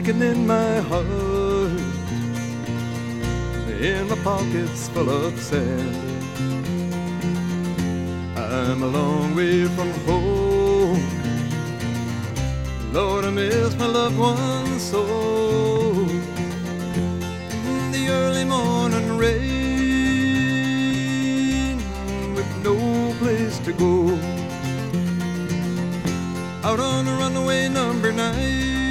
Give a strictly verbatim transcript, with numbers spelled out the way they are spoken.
aching in my heart, and my pockets full of sand. I'm a long way from home, Lord, I miss my loved ones so. In the early morning rain, with no place to go, out on the runaway number nine,